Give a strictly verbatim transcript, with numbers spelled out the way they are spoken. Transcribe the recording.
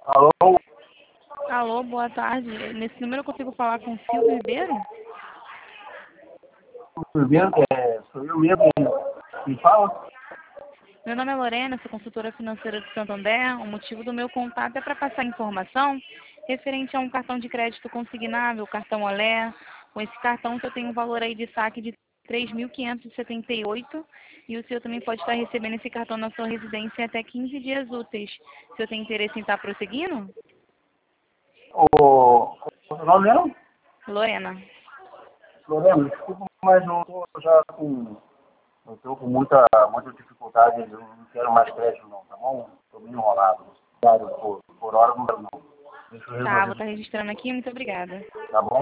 Alô? Alô, boa tarde. Nesse número eu consigo falar com o Silvio Ribeiro? Tudo bem? É, sou eu mesmo. Me fala? Meu nome é Lorena, sou consultora financeira do Santander. O motivo do meu contato é para passar informação referente a um cartão de crédito consignável, o cartão Olé. Com esse cartão, eu tenho um valor aí de saque de três mil quinhentos e setenta e oito e o senhor também pode estar recebendo esse cartão na sua residência em até quinze dias úteis. O senhor tem interesse em estar prosseguindo? O, o nome mesmo? Lorena. Lorena, desculpa, mas eu tô já com. Eu estou com muita, muita dificuldade, eu não quero mais crédito não, tá bom? Estou meio enrolado. Por, por hora não quero não. Deixa eu Tá, vou resolver, estar registrando aqui. Muito obrigada. tá bom?